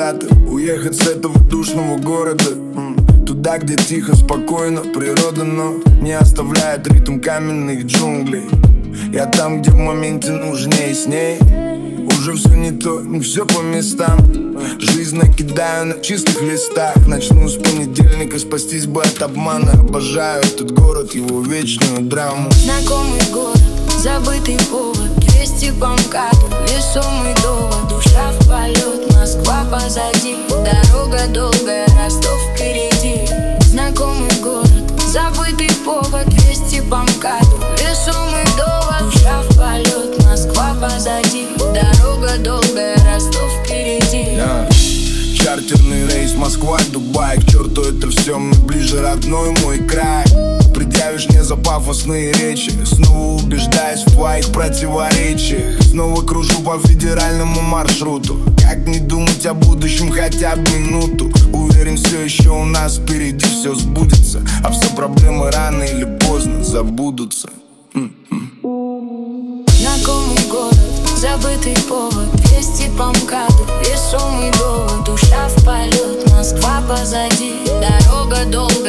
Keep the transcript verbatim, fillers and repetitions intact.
куда-то, уехать с этого душного города, туда, где тихо, спокойно, природа, но не оставляет ритм каменных джунглей. Я там, где в моменте нужнее, с ней уже все не то, не все по местам. Жизнь накидаю на чистых листах. Начну с понедельника, спастись бы от обмана. Обожаю этот город, его вечную драму. Знакомый город, забытый повод, двести по МКАДу, весомый довод. Душа в полет, Москва позади, дорога долгая, Ростов впереди. Знакомый город, забытый повод, двести по МКАДу, весомый довод. Душа в полет, Москва позади, дорога долгая, Ростов впереди. yeah. Чартерный рейс Москва-Дубай. К черту это все, мне ближе родной мой край. Предъявишь мне за пафосные речи, снова убеждаюсь в твоих противоречиях. Снова кружу по федеральному маршруту. Как не думать о будущем хотя бы минуту? Уверен, все еще у нас впереди все сбудется, а все проблемы рано или поздно забудутся. Знакомый город, забытый повод, двести по МКАДу, весомый довод. Душа в полет, Москва позади, дорога долгая.